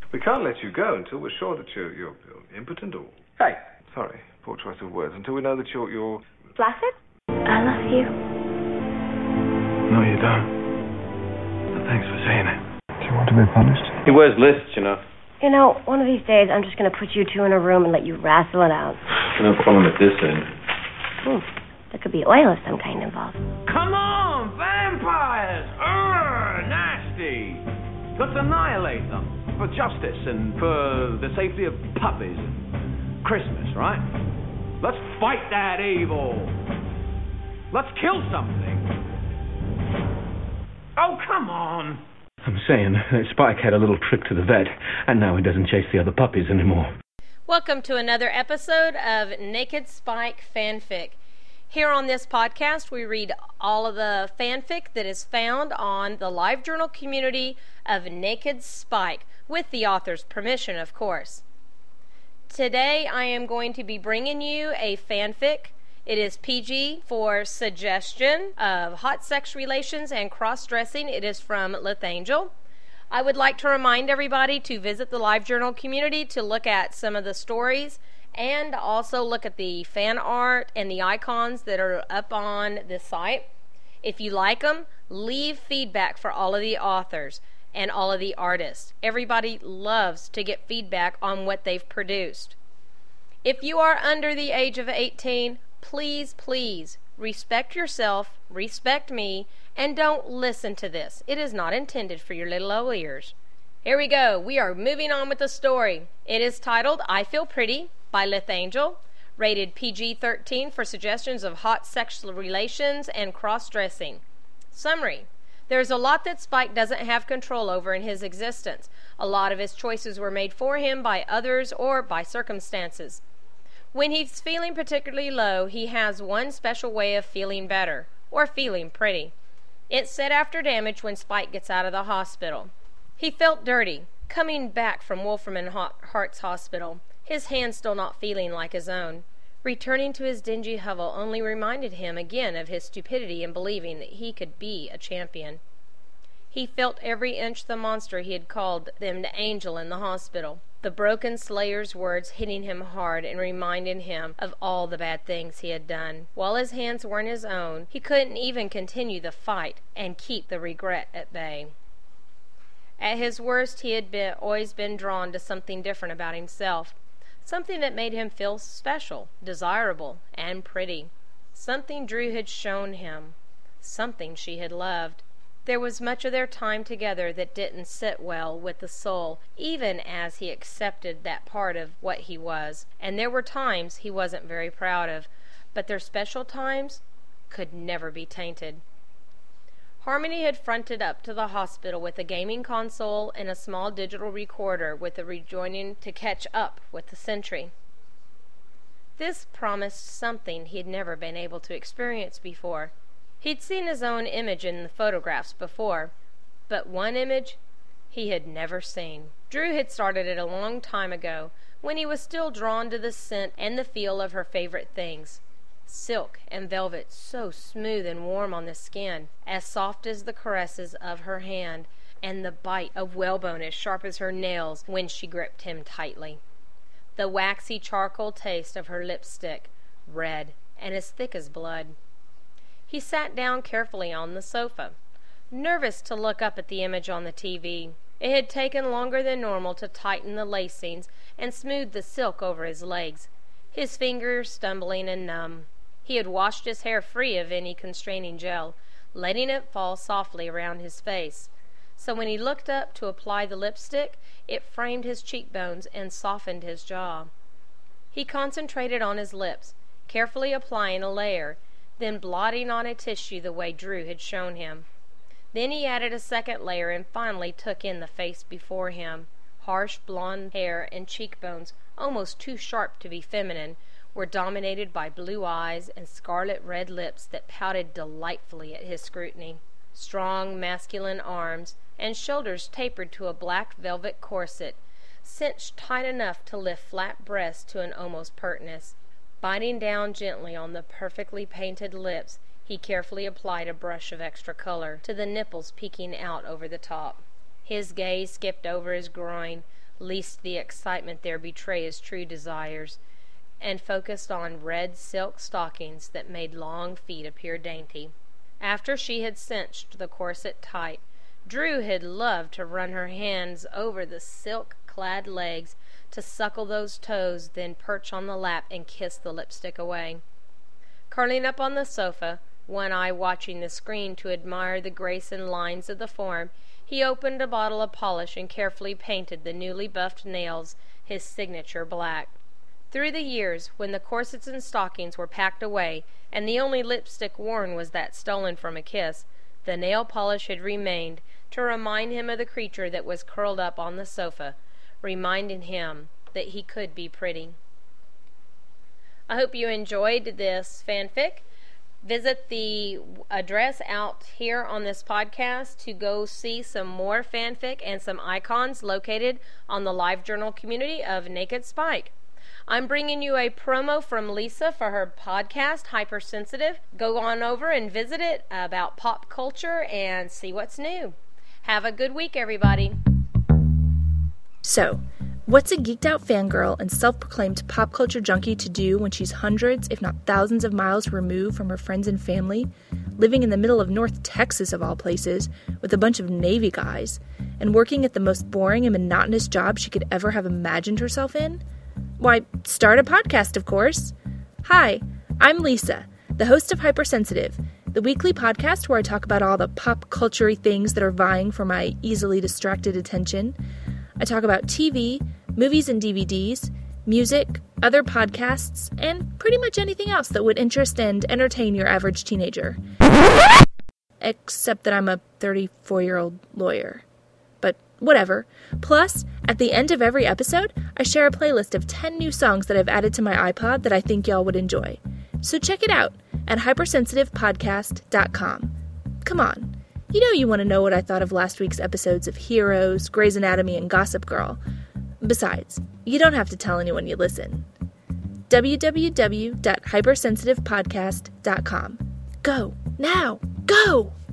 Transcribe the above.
We can't let you go until we're sure that you're impotent or... Hey. Sorry, poor choice of words. Until we know that you're... Flaccid? I love you. No, you don't. But thanks for saying it. Do you want to be punished? He wears lists, you know. You know, one of these days I'm just going to put you two in a room and let you wrestle it out. No problem at this end. There could be oil of some kind involved. Come on, vampires! Nasty! Let's annihilate them. For justice and for the safety of puppies and Christmas, right? Let's fight that evil. Let's kill something. Oh, come on. I'm saying that Spike had a little trip to the vet, and now he doesn't chase the other puppies anymore. Welcome to another episode of Naked Spike Fanfic. Here on this podcast, we read all of the fanfic that is found on the LiveJournal community of Naked Spike, with the author's permission, of course. Today, I am going to be bringing you a fanfic. It is PG for suggestion of hot sex relations and cross-dressing. It is from Lithangel. I would like to remind everybody to visit the LiveJournal community to look at some of the stories and also look at the fan art and the icons that are up on the site. If you like them, leave feedback for all of the authors and all of the artists. Everybody loves to get feedback on what they've produced. If you are under the age of 18, please respect yourself, respect me, and don't listen to this. It is not intended for your little old ears. Here we go. We are moving on with the story. It is titled I Feel Pretty by Lithangel, rated PG-13 for suggestions of hot sexual relations and cross-dressing. Summary. There's a lot that Spike doesn't have control over in his existence. A lot of his choices were made for him by others or by circumstances. When he's feeling particularly low, he has one special way of feeling better, or feeling pretty. It's set after damage when Spike gets out of the hospital. He felt dirty, coming back from Wolferman Hart's hospital, his hand still not feeling like his own. Returning to his dingy hovel only reminded him again of his stupidity in believing that he could be a champion. He felt every inch the monster he had called them to Angel in the hospital, the broken slayer's words hitting him hard and reminding him of all the bad things he had done. While his hands weren't his own, he couldn't even continue the fight and keep the regret at bay. At his worst, he had always been drawn to something different about himself. Something that made him feel special, desirable, and pretty. Something Drew had shown him. Something she had loved. There was much of their time together that didn't sit well with the soul, even as he accepted that part of what he was. And there were times he wasn't very proud of, but their special times could never be tainted. Harmony had fronted up to the hospital with a gaming console and a small digital recorder with a rejoining to catch up with the sentry. This promised something he'd never been able to experience before. He'd seen his own image in the photographs before, but one image he had never seen. Drew had started it a long time ago, when he was still drawn to the scent and the feel of her favorite things. Silk and velvet, so smooth and warm on the skin, as soft as the caresses of her hand, and the bite of whalebone as sharp as her nails when she gripped him tightly. The waxy charcoal taste of her lipstick, red and as thick as blood. He sat down carefully on the sofa, nervous to look up at the image on the TV. It had taken longer than normal to tighten the lacings and smooth the silk over his legs, his fingers stumbling and numb. He had washed his hair free of any constraining gel, letting it fall softly around his face. So when he looked up to apply the lipstick, it framed his cheekbones and softened his jaw. He concentrated on his lips, carefully applying a layer, then blotting on a tissue the way Drew had shown him. Then he added a second layer and finally took in the face before him. Harsh blonde hair and cheekbones, almost too sharp to be feminine, were dominated by blue eyes and scarlet red lips that pouted delightfully at his scrutiny. Strong masculine arms and shoulders tapered to a black velvet corset, cinched tight enough to lift flat breasts to an almost pertness. Biting down gently on the perfectly painted lips, he carefully applied a brush of extra color to the nipples peeking out over the top. His gaze skipped over his groin, lest the excitement there betray his true desires, and focused on red silk stockings that made long feet appear dainty. After she had cinched the corset tight, Drew had loved to run her hands over the silk-clad legs, to suckle those toes, then perch on the lap and kiss the lipstick away. Curling up on the sofa, one eye watching the screen to admire the grace and lines of the form, he opened a bottle of polish and carefully painted the newly buffed nails his signature black. Through the years, when the corsets and stockings were packed away, and the only lipstick worn was that stolen from a kiss, the nail polish had remained to remind him of the creature that was curled up on the sofa, reminding him that he could be pretty. I hope you enjoyed this fanfic. Visit the address out here on this podcast to go see some more fanfic and some icons located on the LiveJournal community of Naked Spike. I'm bringing you a promo from Lisa for her podcast, Hypersensitive. Go on over and visit it about pop culture and see what's new. Have a good week, everybody. So, what's a geeked-out fangirl and self-proclaimed pop culture junkie to do when she's hundreds, if not thousands of miles removed from her friends and family, living in the middle of North Texas of all places, with a bunch of Navy guys, and working at the most boring and monotonous job she could ever have imagined herself in? Why, start a podcast, of course. Hi, I'm Lisa, the host of Hypersensitive, the weekly podcast where I talk about all the pop culture-y things that are vying for my easily distracted attention. I talk about TV, movies and DVDs, music, other podcasts, and pretty much anything else that would interest and entertain your average teenager. Except that I'm a 34-year-old lawyer. But whatever. Plus, at the end of every episode, I share a playlist of 10 new songs that I've added to my iPod that I think y'all would enjoy. So check it out at hypersensitivepodcast.com. Come on. You know you want to know what I thought of last week's episodes of Heroes, Grey's Anatomy, and Gossip Girl. Besides, you don't have to tell anyone you listen. www.hypersensitivepodcast.com. Go, now, go!